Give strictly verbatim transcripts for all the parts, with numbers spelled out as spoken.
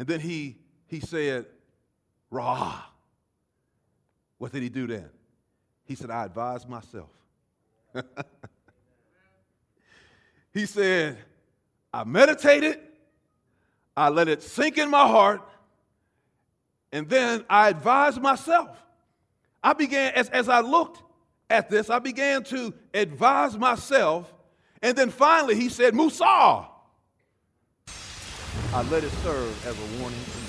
And then he, he said, rah. What did he do then? He said, I advised myself. He said, I meditated, I let it sink in my heart, and then I advised myself. I began, as, as I looked at this, I began to advise myself, and then finally he said, Musa. I let it serve as a warning to me.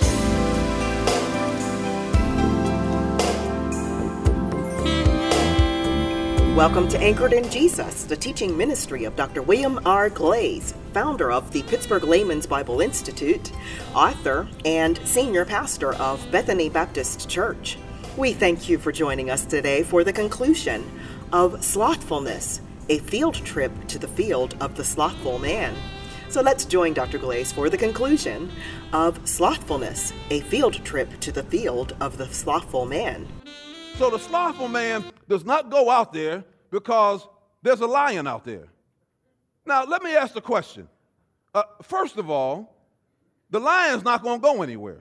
Welcome to Anchored in Jesus, the teaching ministry of Doctor William R. Glaze, founder of the Pittsburgh Layman's Bible Institute, author, and senior pastor of Bethany Baptist Church. We thank you for joining us today for the conclusion of Slothfulness, a field trip to the field of the slothful man. So let's join Doctor Glaze for the conclusion of Slothfulness, a field trip to the field of the slothful man. So the slothful man does not go out there because there's a lion out there. Now, let me ask the question. Uh, first of all, the lion's not going to go anywhere.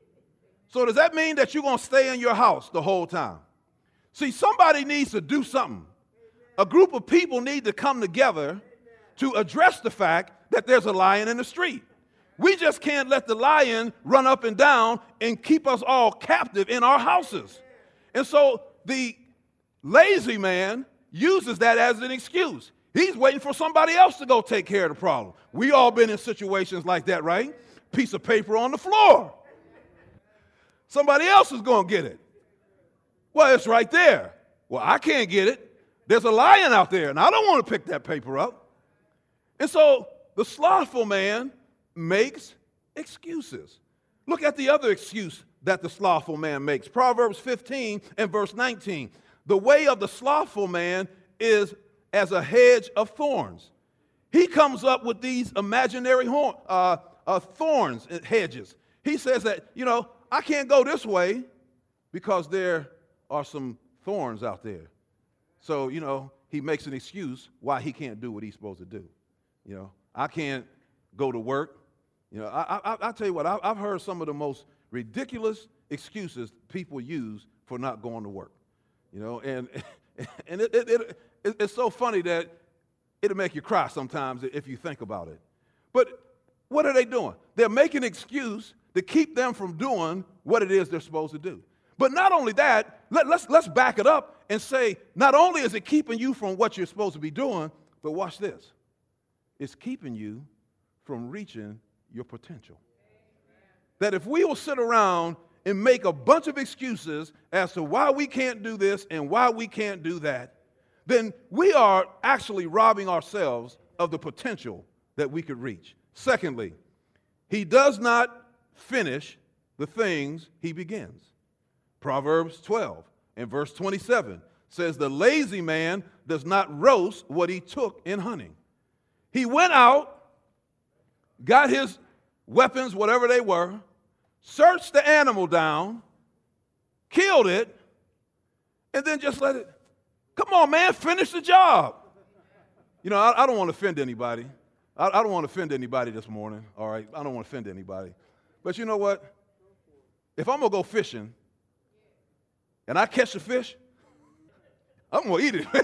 So does that mean that you're going to stay in your house the whole time? See, somebody needs to do something. A group of people need to come together to address the fact that there's a lion in the street. We just can't let the lion run up and down and keep us all captive in our houses. And so the lazy man uses that as an excuse. He's waiting for somebody else to go take care of the problem. We all been in situations like that, right? Piece of paper on the floor. Somebody else is going to get it. Well, it's right there. Well, I can't get it. There's a lion out there, and I don't want to pick that paper up. And so the slothful man makes excuses. Look at the other excuse that the slothful man makes. Proverbs fifteen and verse nineteen. The way of the slothful man is as a hedge of thorns. He comes up with these imaginary horn, uh, uh, thorns, hedges. He says that, you know, I can't go this way because there are some thorns out there. So, you know, he makes an excuse why he can't do what he's supposed to do. You know, I can't go to work. You know, I, I, I'll tell you what, I, I've heard some of the most ridiculous excuses people use for not going to work. You know, and and it, it, it, it, it's so funny that it'll make you cry sometimes if you think about it. But what are they doing? They're making an excuse to keep them from doing what it is they're supposed to do. But not only that, let, let's, let's back it up and say, not only is it keeping you from what you're supposed to be doing, but watch this. It's keeping you from reaching your potential. That if we will sit around and make a bunch of excuses as to why we can't do this and why we can't do that, then we are actually robbing ourselves of the potential that we could reach. Secondly, he does not finish the things he begins. Proverbs twelve and verse twenty-seven says, the lazy man does not roast what he took in hunting. He went out, got his weapons, whatever they were, searched the animal down, killed it, and then just let it, come on, man, finish the job. You know, I, I don't want to offend anybody. I, I don't want to offend anybody this morning, all right? I don't want to offend anybody. But you know what? If I'm going to go fishing and I catch a fish, I'm going to eat it.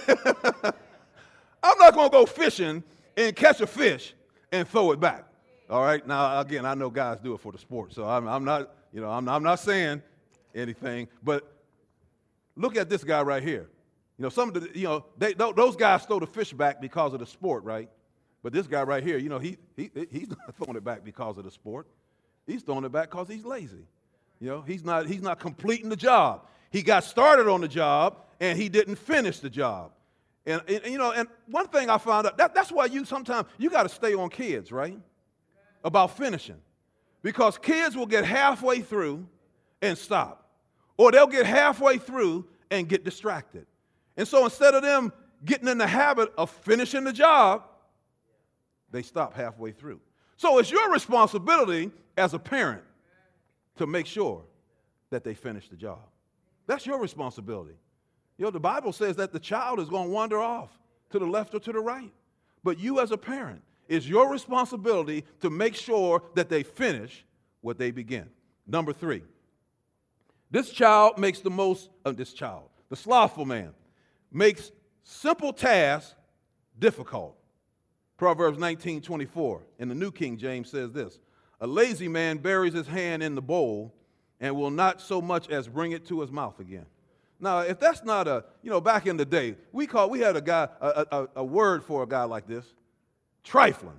I'm not going to go fishing and catch a fish and throw it back. All right. Now, again, I know guys do it for the sport, so I'm, I'm not, you know, I'm, I'm not saying anything. But look at this guy right here. You know, some of the, you know, they, those guys throw the fish back because of the sport, right? But this guy right here, you know, he he he's not throwing it back because of the sport. He's throwing it back because he's lazy. You know, he's not he's not completing the job. He got started on the job and he didn't finish the job. And, and you know, and one thing I found out that that's why you sometimes you got to stay on kids, right? About finishing. Because kids will get halfway through and stop. Or they'll get halfway through and get distracted. And so instead of them getting in the habit of finishing the job, they stop halfway through. So it's your responsibility as a parent to make sure that they finish the job. That's your responsibility. You know, the Bible says that the child is going to wander off to the left or to the right. But you as a parent, it's your responsibility to make sure that they finish what they begin. Number three, this child makes the most of this child. The slothful man makes simple tasks difficult. Proverbs nineteen twenty-four in the New King James says this: a lazy man buries his hand in the bowl and will not so much as bring it to his mouth again. Now, if that's not a, you know, back in the day, we call, we had a guy, a, a, a word for a guy like this, trifling.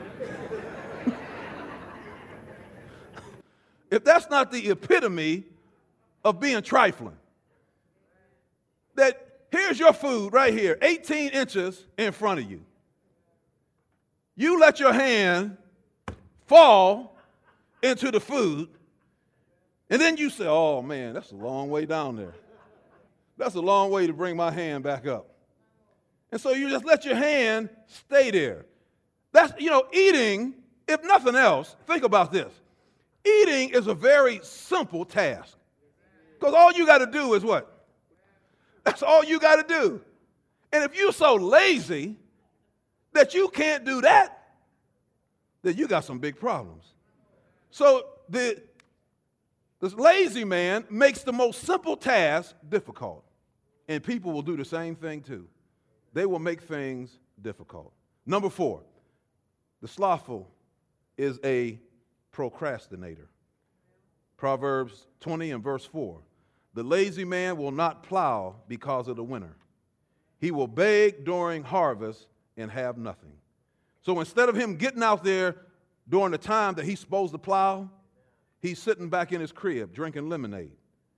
If that's not the epitome of being trifling, that here's your food right here, eighteen inches in front of you. You let your hand fall into the food, and then you say, oh man, that's a long way down there. That's a long way to bring my hand back up. And so you just let your hand stay there. That's, you know, eating, if nothing else, think about this. Eating is a very simple task. Because all you got to do is what? That's all you got to do. And if you're so lazy that you can't do that, then you got some big problems. So the this lazy man makes the most simple task difficult. And people will do the same thing too. They will make things difficult. Number four, the slothful is a procrastinator. Proverbs twenty and verse four. The lazy man will not plow because of the winter. He will beg during harvest and have nothing. So instead of him getting out there during the time that he's supposed to plow, he's sitting back in his crib drinking lemonade.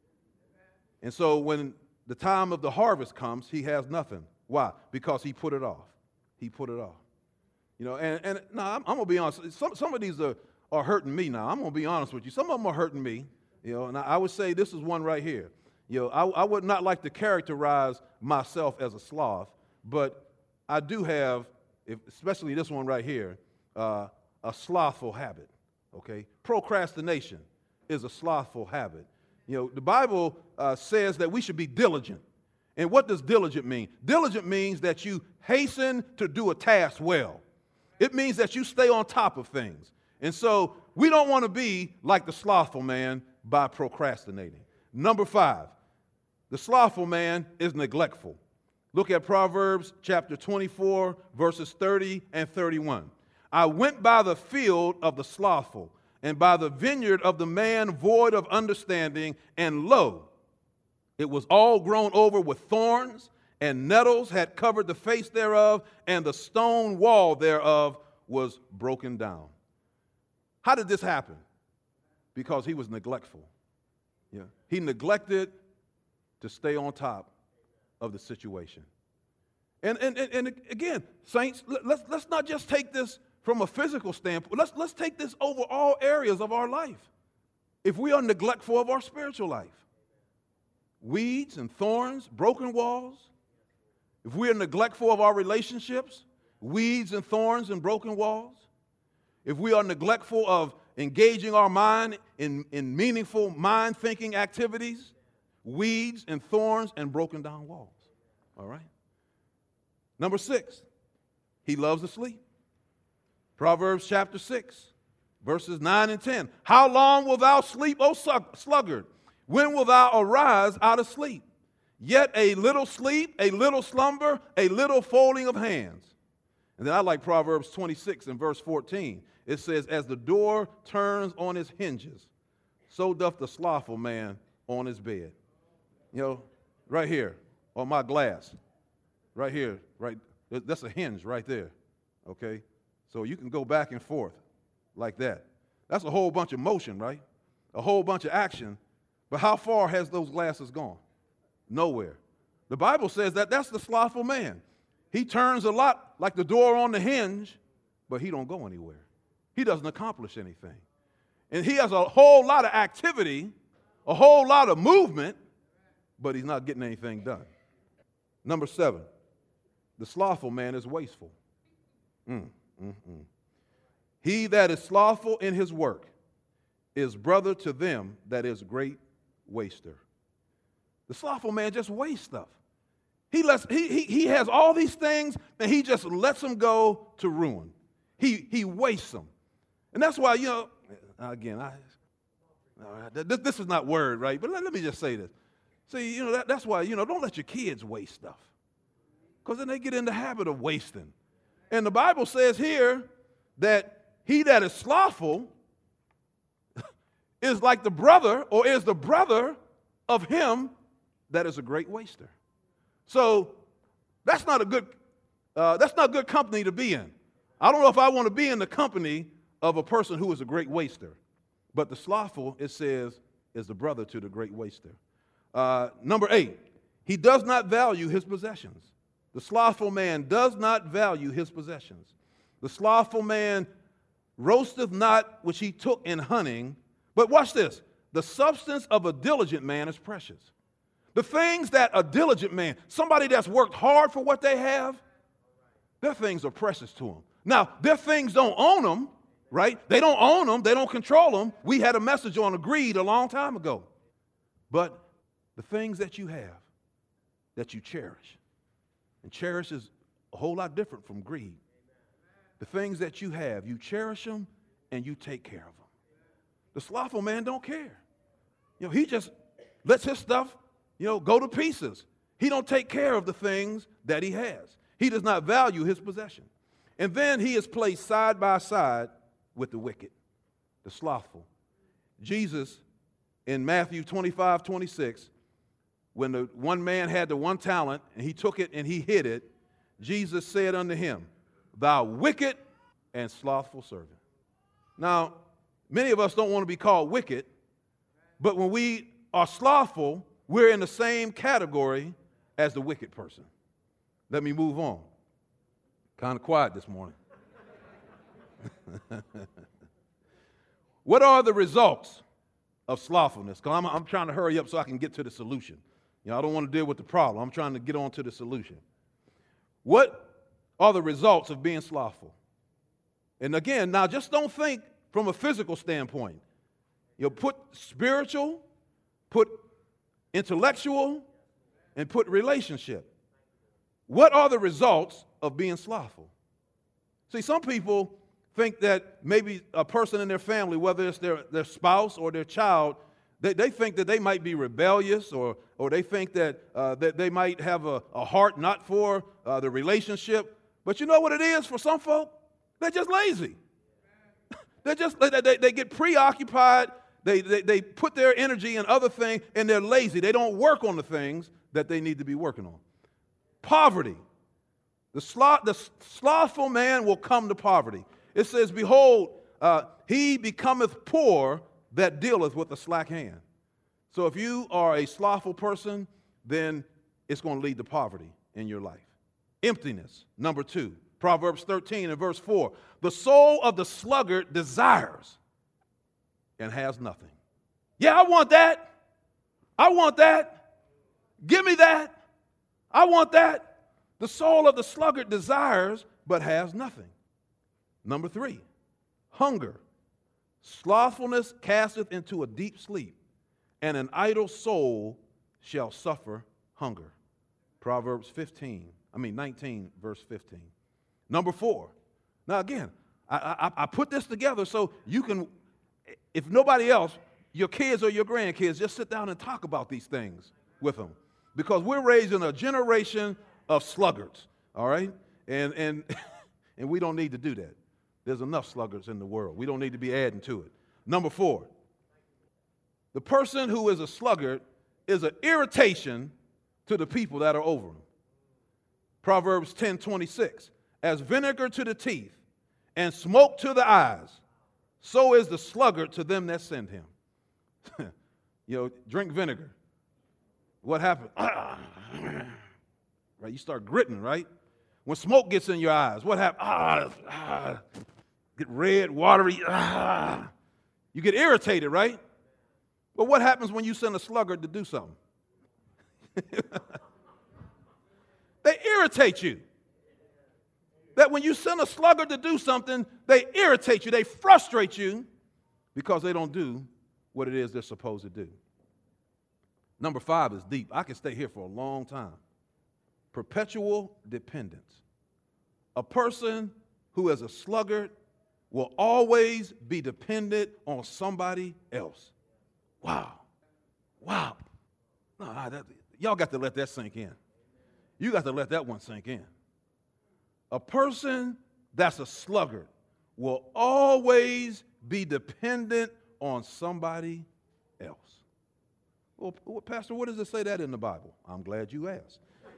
And so when the time of the harvest comes, he has nothing. Why? Because he put it off. He put it off. You know, and, and no, I'm, I'm going to be honest. Some, some of these are, are hurting me now. I'm going to be honest with you. Some of them are hurting me. You know, and I, I would say this is one right here. You know, I, I would not like to characterize myself as a sloth, but I do have, if, especially this one right here, uh, a slothful habit. Okay? Procrastination is a slothful habit. You know, the Bible uh, says that we should be diligent. And what does diligent mean? Diligent means that you hasten to do a task well. It means that you stay on top of things. And so we don't want to be like the slothful man by procrastinating. Number five, the slothful man is neglectful. Look at Proverbs chapter twenty-four, verses thirty and thirty-one. I went by the field of the slothful, and by the vineyard of the man void of understanding, and lo, it was all grown over with thorns, and nettles had covered the face thereof, and the stone wall thereof was broken down. How did this happen? Because he was neglectful. Yeah. He neglected to stay on top of the situation. And, and, and, and again, saints, let's, let's not just take this from a physical standpoint. Let's, let's take this over all areas of our life. If we are neglectful of our spiritual life, weeds and thorns, broken walls. If we are neglectful of our relationships, weeds and thorns and broken walls. If we are neglectful of engaging our mind in, in meaningful mind-thinking activities, weeds and thorns and broken down walls. All right? Number six, he loves to sleep. Proverbs chapter six, verses nine and ten. How long wilt thou sleep, O sluggard? When wilt thou arise out of sleep? Yet a little sleep, a little slumber, a little folding of hands. And then I like Proverbs twenty-six and verse fourteen. It says, as the door turns on its hinges, so doth the slothful man on his bed. You know, right here on my glass, right here, right, that's a hinge right there, okay? So you can go back and forth like that. That's a whole bunch of motion, right? A whole bunch of action. But how far has those glasses gone? Nowhere. The Bible says that that's the slothful man. He turns a lot like the door on the hinge, but he don't go anywhere. He doesn't accomplish anything. And he has a whole lot of activity, a whole lot of movement, but he's not getting anything done. Number seven, the slothful man is wasteful. Mm, mm, mm. He that is slothful in his work is brother to them that is great waster. The slothful man just wastes stuff. He, lets, he, he, he has all these things, and he just lets them go to ruin. He, he wastes them. And that's why, you know, again, I, all right, this, this is not word, right? But let, let me just say this. See, you know, that, that's why, you know, don't let your kids waste stuff. Because then they get in the habit of wasting. And the Bible says here that he that is slothful is like the brother, or is the brother of him that is a great waster. So that's not a good, uh, that's not good company to be in. I don't know if I want to be in the company of a person who is a great waster. But the slothful, it says, is the brother to the great waster. Uh, number eight, he does not value his possessions. The slothful man does not value his possessions. The slothful man roasteth not which he took in hunting. But watch this. The substance of a diligent man is precious. The things that a diligent man, somebody that's worked hard for what they have, their things are precious to them. Now, their things don't own them, right? They don't own them. They don't control them. We had a message on greed a long time ago. But the things that you have, that you cherish, and cherish is a whole lot different from greed. The things that you have, you cherish them and you take care of them. The slothful man don't care. You know, he just lets his stuff, you know, go to pieces. He don't take care of the things that he has. He does not value his possession. And then he is placed side by side with the wicked, the slothful. Jesus, in Matthew twenty-five, twenty-six, when the one man had the one talent and he took it and he hid it, Jesus said unto him, thou wicked and slothful servant. Now, many of us don't want to be called wicked, but when we are slothful, we're in the same category as the wicked person. Let me move on. Kind of quiet this morning. What are the results of slothfulness? Because I'm, I'm trying to hurry up so I can get to the solution. You know, I don't want to deal with the problem. I'm trying to get on to the solution. What are the results of being slothful? And again, now just don't think from a physical standpoint. You know, put spiritual, put intellectual, and put relationship. What are the results of being slothful? See, some people think that maybe a person in their family, whether it's their, their spouse or their child, they, they think that they might be rebellious, or, or they think that, uh, that they might have a, a heart not for uh, the relationship. But you know what it is for some folk? They're just lazy. They're just, they, they, they get preoccupied. They, they, they put their energy in other things, and they're lazy. They don't work on the things that they need to be working on. Poverty. The, sloth, the slothful man will come to poverty. It says, behold, uh, he becometh poor that dealeth with a slack hand. So if you are a slothful person, then it's going to lead to poverty in your life. Emptiness, number two. Proverbs thirteen and verse four. The soul of the sluggard desires and has nothing. Yeah, I want that. I want that. Give me that. I want that. The soul of the sluggard desires but has nothing. Number three, hunger. Slothfulness casteth into a deep sleep, and an idle soul shall suffer hunger. Proverbs fifteen, I mean nineteen, verse fifteen. Number four. Now again, I, I, I put this together so you can, if nobody else, your kids or your grandkids, just sit down and talk about these things with them. Because we're raising a generation of sluggards, all right? And, and, and we don't need to do that. There's enough sluggards in the world. We don't need to be adding to it. Number four, the person who is a sluggard is an irritation to the people that are over him. Proverbs ten twenty-six, as vinegar to the teeth and smoke to the eyes, so is the sluggard to them that send him. You know, drink vinegar. What happens? Right, you start gritting, right? When smoke gets in your eyes, what happens? Ah, ah, get red, watery. Ah. You get irritated, right? But what happens when you send a sluggard to do something? They irritate you. That when you send a sluggard to do something, they irritate you, they frustrate you because they don't do what it is they're supposed to do. Number five is deep. I can stay here for a long time. Perpetual dependence. A person who is a sluggard will always be dependent on somebody else. Wow. Wow. No, that, y'all got to let that sink in. You got to let that one sink in. A person that's a sluggard will always be dependent on somebody else. Well, Pastor, what does it say that in the Bible? I'm glad you asked.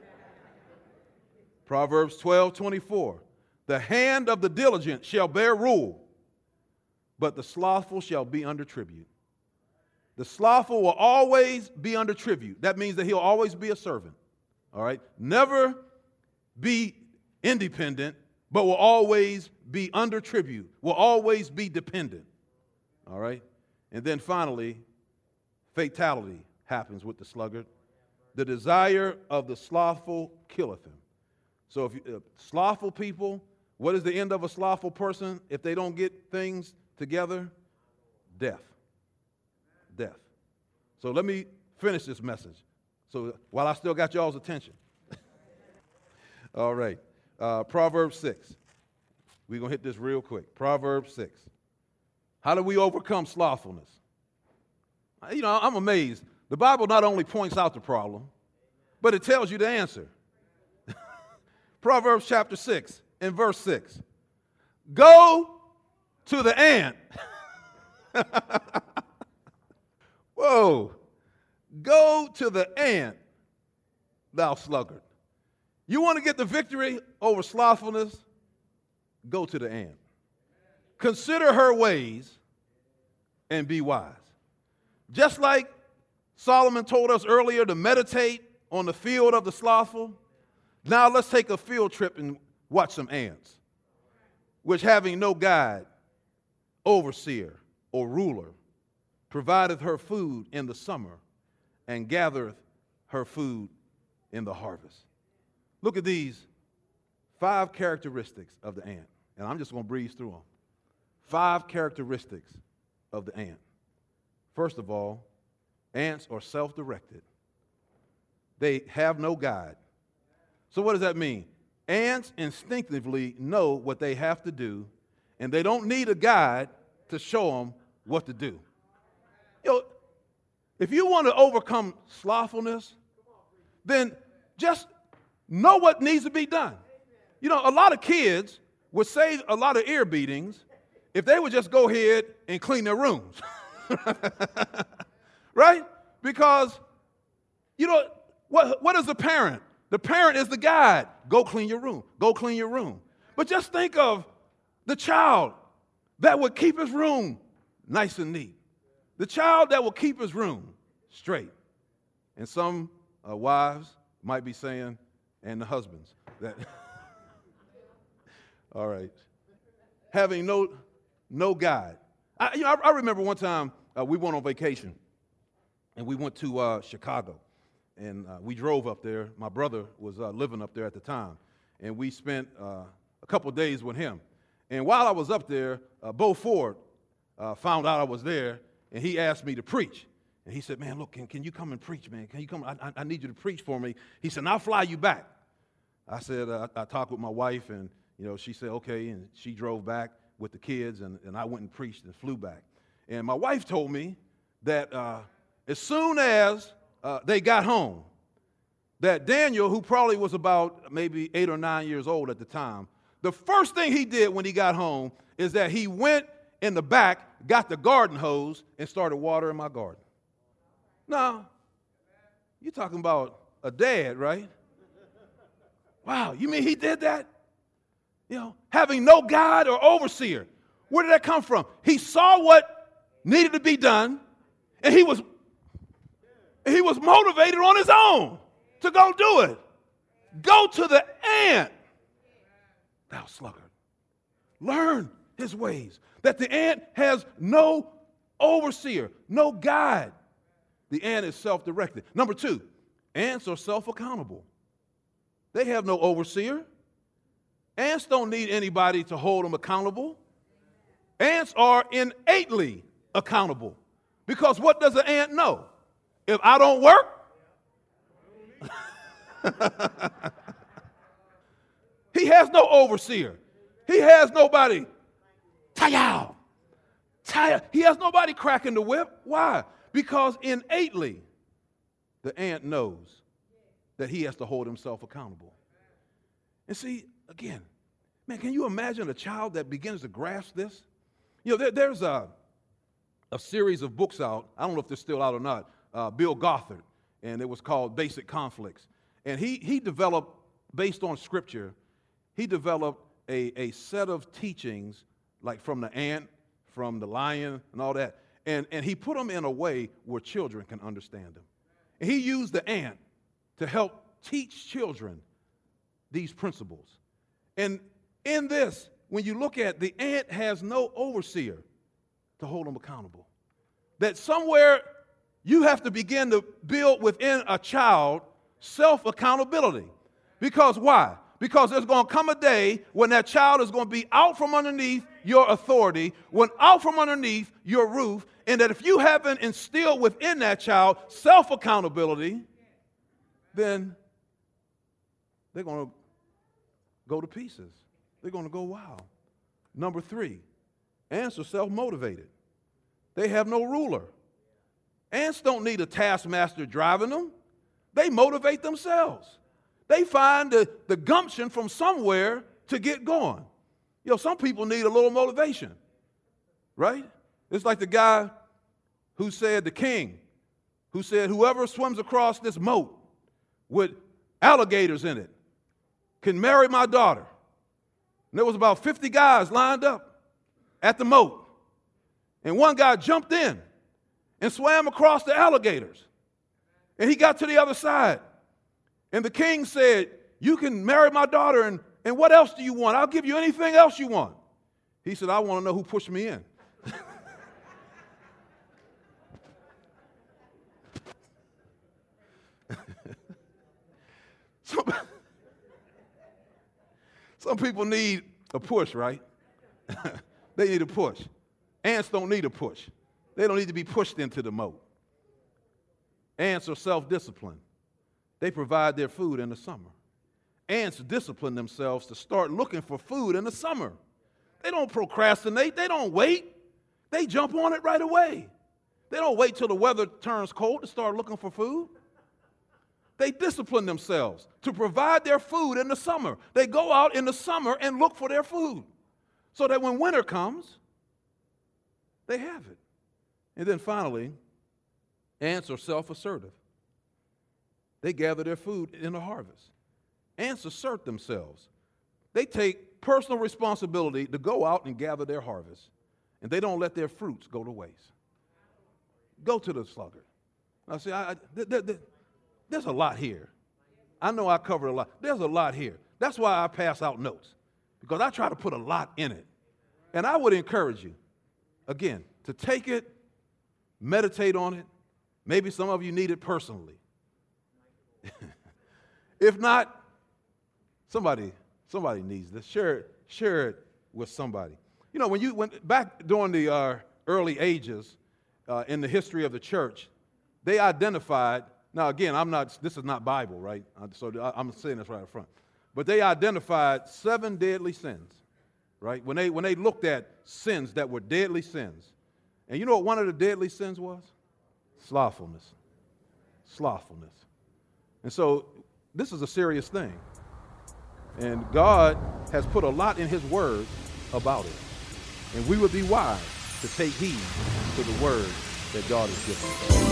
Proverbs twelve twenty-four. The hand of the diligent shall bear rule, but the slothful shall be under tribute. The slothful will always be under tribute. That means that he'll always be a servant. All right? Never be independent, but will always be under tribute, will always be dependent. All right? And then finally, fatality happens with the sluggard. The desire of the slothful killeth him. So if you, uh, slothful people, what is the end of a slothful person if they don't get things together? Death. Death. So let me finish this message. So while I still got y'all's attention. All right. Uh, Proverbs six. We're going to hit this real quick. Proverbs six. How do we overcome slothfulness? You know, I'm amazed. The Bible not only points out the problem, but it tells you the answer. Proverbs chapter six and verse six. Go to the ant. Whoa. Go to the ant, thou sluggard. You want to get the victory over slothfulness? Go to the ant. Consider her ways and be wise. Just like Solomon told us earlier to meditate on the field of the slothful, now let's take a field trip and watch some ants, which having no guide, overseer, or ruler, provideth her food in the summer and gathereth her food in the harvest. Look at these five characteristics of the ant, and I'm just going to breeze through them. Five characteristics of the ant. First of all, ants are self-directed. They have no guide. So what does that mean? Ants instinctively know what they have to do, and they don't need a guide to show them what to do. You know, if you want to overcome slothfulness, then just know what needs to be done. You know, a lot of kids would save a lot of ear beatings if they would just go ahead and clean their rooms. Right? Because, you know, what, what is the parent? The parent is the guide. Go clean your room. Go clean your room. But just think of the child that would keep his room nice and neat. The child that will keep his room straight. And some uh, wives might be saying, and the husbands, that, all right, having no, no guide. I, you know, I, I remember one time uh, we went on vacation, and we went to uh, Chicago. And uh, we drove up there. My brother was uh, living up there at the time. And we spent uh, a couple of days with him. And while I was up there, uh, Bo Ford uh, found out I was there, and he asked me to preach. And he said, man, look, can, can you come and preach, man? Can you come? I, I need you to preach for me. He said, I'll fly you back. I said, uh, I, I talked with my wife, and, you know, she said, okay. And she drove back with the kids, and, and I went and preached and flew back. And my wife told me that uh, as soon as Uh, they got home, that Daniel, who probably was about maybe eight or nine years old at the time, the first thing he did when he got home is that he went in the back, got the garden hose, and started watering my garden. Now, you're talking about a dad, right? Wow, you mean he did that? You know, having no guide or overseer. Where did that come from? He saw what needed to be done, and he was He was motivated on his own to go do it. Go to the ant, thou sluggard. Learn his ways. That the ant has no overseer, no guide. The ant is self-directed. Number two, ants are self-accountable. They have no overseer. Ants don't need anybody to hold them accountable. Ants are innately accountable. Because what does an ant know? If I don't work, he has no overseer. He has nobody Tie-yow. Tie. He has nobody cracking the whip. Why? Because innately, the ant knows that he has to hold himself accountable. And see, again, man, can you imagine a child that begins to grasp this? You know, there, there's a, a series of books out. I don't know if they're still out or not. Uh, Bill Gothard, and it was called Basic Conflicts. And he, he developed, based on Scripture, he developed a, a set of teachings, like from the ant, from the lion, and all that. And, and he put them in a way where children can understand them. And he used the ant to help teach children these principles. And in this, when you look at the ant has no overseer to hold them accountable. That somewhere you have to begin to build within a child self-accountability. Because why? Because there's going to come a day when that child is going to be out from underneath your authority, when out from underneath your roof, and that if you haven't instilled within that child self-accountability, then they're going to go to pieces. They're going to go wild. Number three, ants are self-motivated. They have no ruler. Ants don't need a taskmaster driving them. They motivate themselves. They find the, the gumption from somewhere to get going. You know, some people need a little motivation, right? It's like the guy who said, the king, who said, whoever swims across this moat with alligators in it can marry my daughter. And there was about fifty guys lined up at the moat. And one guy jumped in and swam across the alligators. And he got to the other side. And the king said, you can marry my daughter, and, and what else do you want? I'll give you anything else you want. He said, I want to know who pushed me in. some, some people need a push, right? They need a push. Ants don't need a push. They don't need to be pushed into the moat. Ants are self-disciplined. They provide their food in the summer. Ants discipline themselves to start looking for food in the summer. They don't procrastinate. They don't wait. They jump on it right away. They don't wait till the weather turns cold to start looking for food. They discipline themselves to provide their food in the summer. They go out in the summer and look for their food so that when winter comes, they have it. And then finally, ants are self-assertive. They gather their food in the harvest. Ants assert themselves. They take personal responsibility to go out and gather their harvest, and they don't let their fruits go to waste. Go to the sluggard. Now, see, I, I, th- th- th- there's a lot here. I know I covered a lot. There's a lot here. That's why I pass out notes, because I try to put a lot in it. And I would encourage you, again, to take it, meditate on it. Maybe some of you need it personally. If not, somebody somebody needs this. Share it, share it with somebody. You know, when you went back during the uh, early ages uh, in the history of the church, they identified. Now, again, I'm not. This is not Bible, right? So I'm saying this right up front. But they identified seven deadly sins, right? When they when they looked at sins that were deadly sins, and you know what one of the deadly sins was? Slothfulness. Slothfulness. And so this is a serious thing. And God has put a lot in his word about it. And we would be wise to take heed to the word that God has given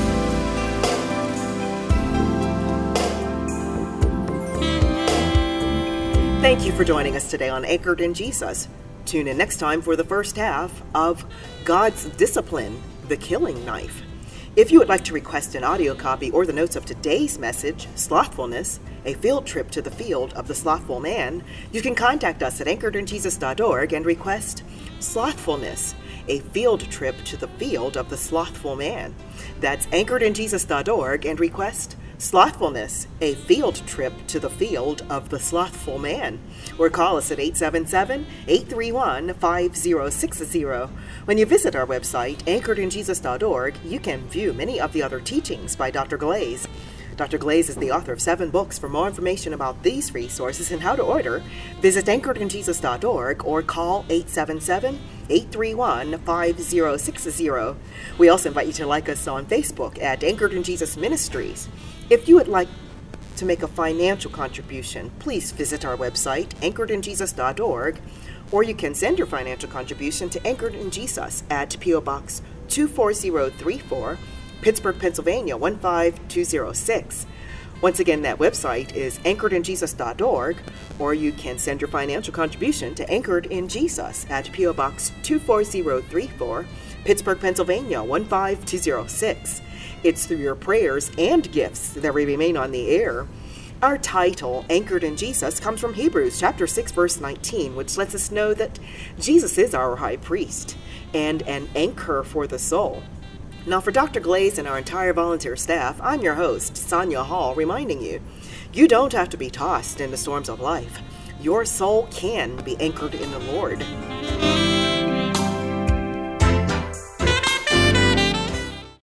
us. Thank you for joining us today on Anchored in Jesus. Tune in next time for the first half of God's Discipline, the Killing Knife. If you would like to request an audio copy or the notes of today's message, Slothfulness, a field trip to the field of the slothful man, you can contact us at anchored in jesus dot org and request Slothfulness, a field trip to the field of the slothful man. That's anchored in jesus dot org and request Slothfulness, a field trip to the field of the slothful man. Or call us at eight seven seven, eight three one, five zero six zero. When you visit our website, anchored in jesus dot org, you can view many of the other teachings by Doctor Glaze. Doctor Glaze is the author of seven books. For more information about these resources and how to order, visit anchored in jesus dot org or call eight seven seven, eight three one, five zero six zero. We also invite you to like us on Facebook at Anchored in Jesus Ministries. If you would like to make a financial contribution, please visit our website, anchored in jesus dot org, or you can send your financial contribution to Anchored in Jesus at P O Box two four zero three four, Pittsburgh, Pennsylvania one five two zero six. Once again, that website is anchored in jesus dot org, or you can send your financial contribution to Anchored in Jesus at P O Box two four zero three four, Pittsburgh, Pennsylvania one five two zero six. It's through your prayers and gifts that we remain on the air. Our title, Anchored in Jesus, comes from Hebrews chapter six, verse nineteen, which lets us know that Jesus is our high priest and an anchor for the soul. Now, for Doctor Glaze and our entire volunteer staff, I'm your host, Sonia Hall, reminding you, you don't have to be tossed in the storms of life. Your soul can be anchored in the Lord.